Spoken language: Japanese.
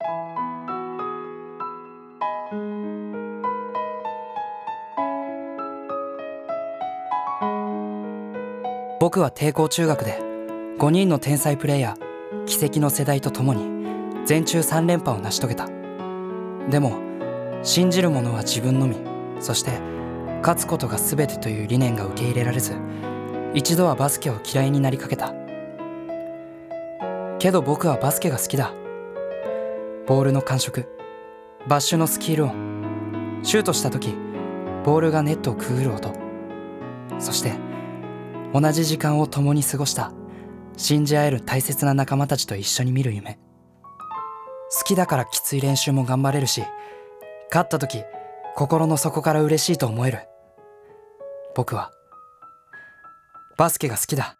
僕は帝光中学で5人の天才プレイヤー、奇跡の世代と共に全中3連覇を成し遂げた。でも信じる者は自分のみ、そして勝つことが全てという理念が受け入れられず、一度はバスケを嫌いになりかけた。けど僕はバスケが好きだ。ボールの感触、バッシュのスキル音、シュートした時ボールがネットをくぐる音、そして同じ時間を共に過ごした信じ合える大切な仲間たちと一緒に見る夢。好きだからきつい練習も頑張れるし、勝った時心の底から嬉しいと思える。僕はバスケが好きだ。